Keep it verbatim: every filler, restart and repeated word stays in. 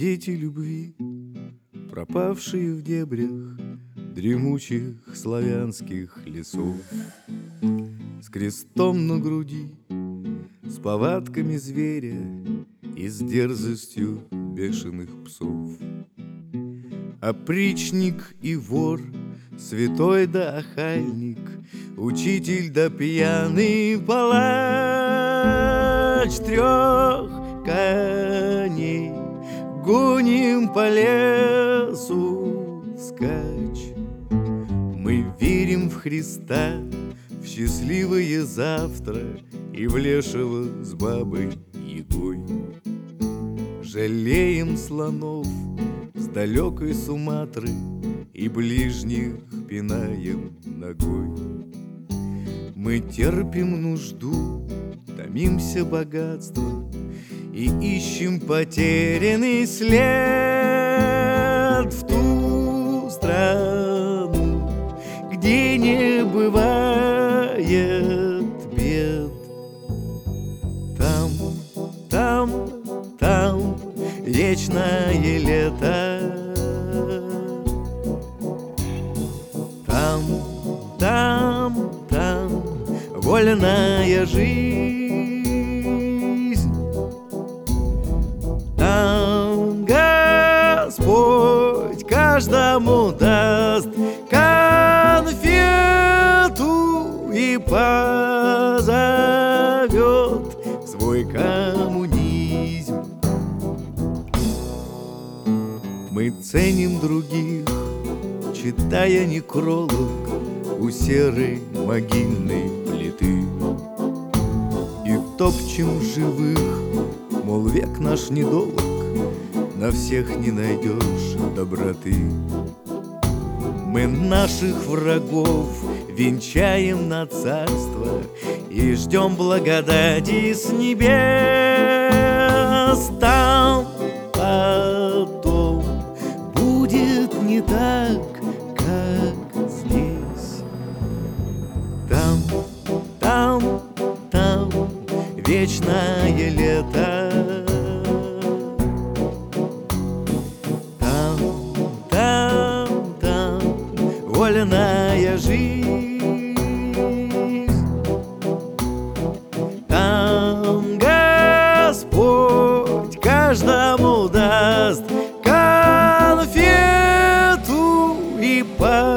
Дети любви, пропавшие в дебрях дремучих славянских лесов, с крестом на груди, с повадками зверя и с дерзостью бешеных псов. Опричник и вор, святой да охальник, учитель да пьяный палач, трех коней гоним по лесу вскачь. Мы верим в Христа, в счастливое завтра и в лешего с бабой Ягой. Жалеем слонов с далекой Суматры и ближних пинаем ногой. Мы терпим нужду, томимся богатством и ищем потерянный след в ту страну, где не бывает бед. Там, там, там вечное лето. Там, там, там вольная жизнь. Там Господь каждому даст конфету и позовет в свой коммунизм. Мы ценим других, читая некролог у серой могильной плиты, и топчем живых, мол, век наш недолг, на всех не найдешь доброты. Мы наших врагов венчаем на царство и ждем благодати с небес. Там потом будет не так, как здесь. Там, там, там вечное лето. Там, там, там вольная жизнь. Там Господь каждому даст конфету и по